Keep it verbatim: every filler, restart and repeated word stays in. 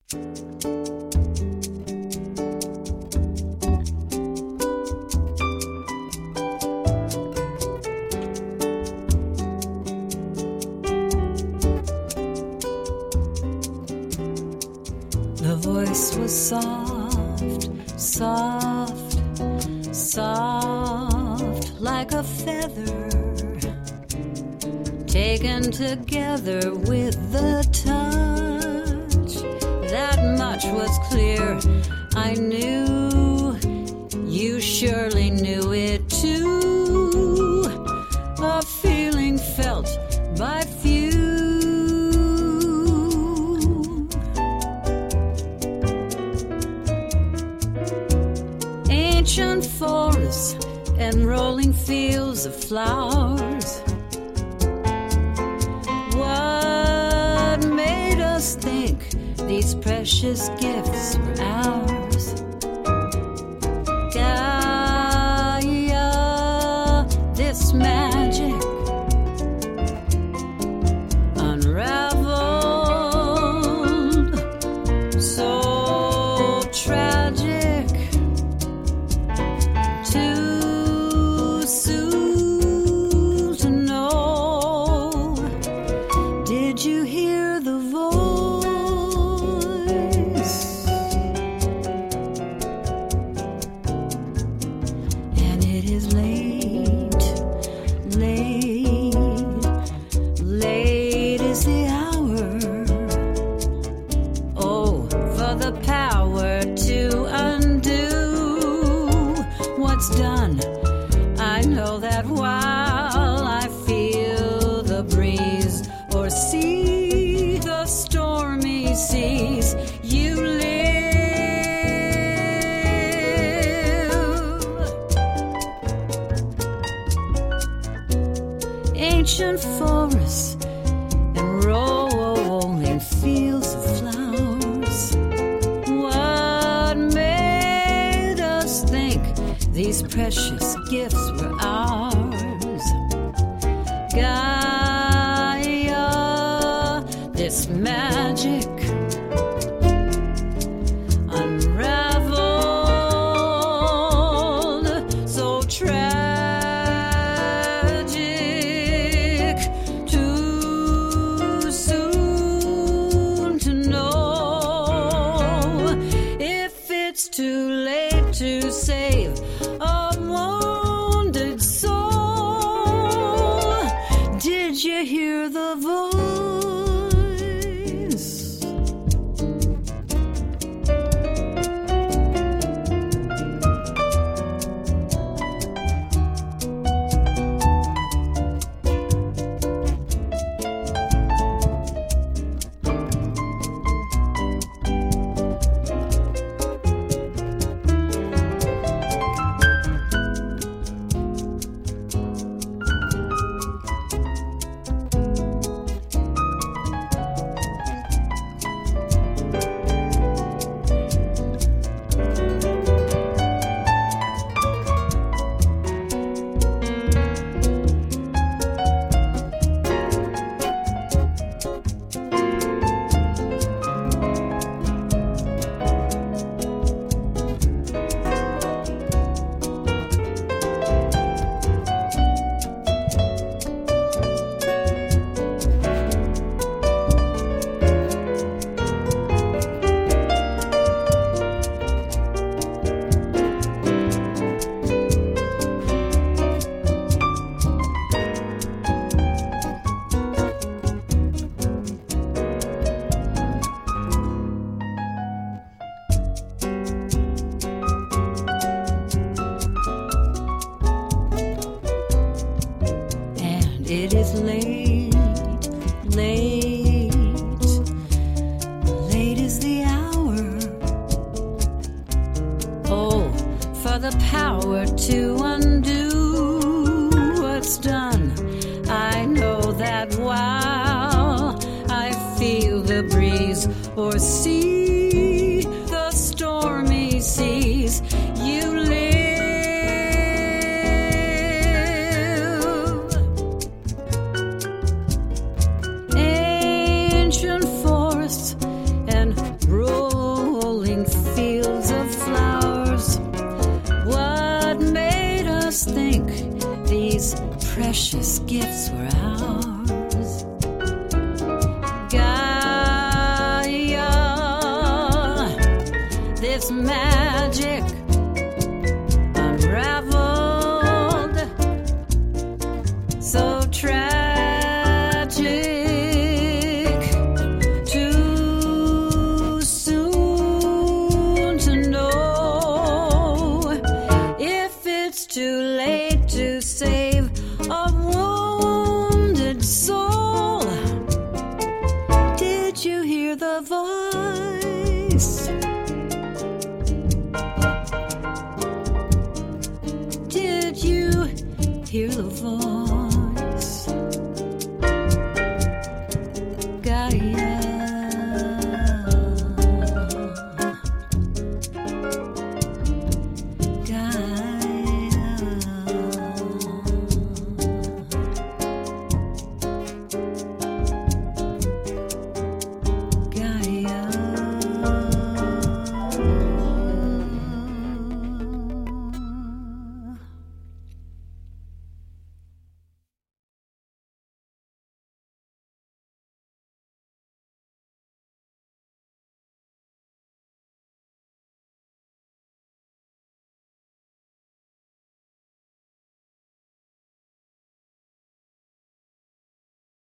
The voice was soft, soft, soft, like a feather, taken together with the touch. That much was clear. I knew, you surely knew it too. A feeling felt by few. Ancient forests and rolling fields of flowers. What made us think these precious gifts were ours? Gaia, this magic unraveled, so tragic. Too soon to know. Did you hear the voice? And it is late, late, late is the hour. Oh, for the power to undo what's done. I know that while I feel the breeze or see the stormy seas, you live. Ancient forests and rolling fields of flowers. What made us think these precious gifts were ours? Gaia, this magic unraveled, so tragic. Too soon to know if it's too late to save a wounded soul. Did you hear the voice? It is late, late, late is the hour. Oh, for the power to undo what's done. I know that while I feel the breeze or see the stormy seas, you live. Ancient forests and roads this magic unraveled, so tragic, too soon to know if it's too late to save a wounded soul. Did you hear the voice? Did you hear the voice?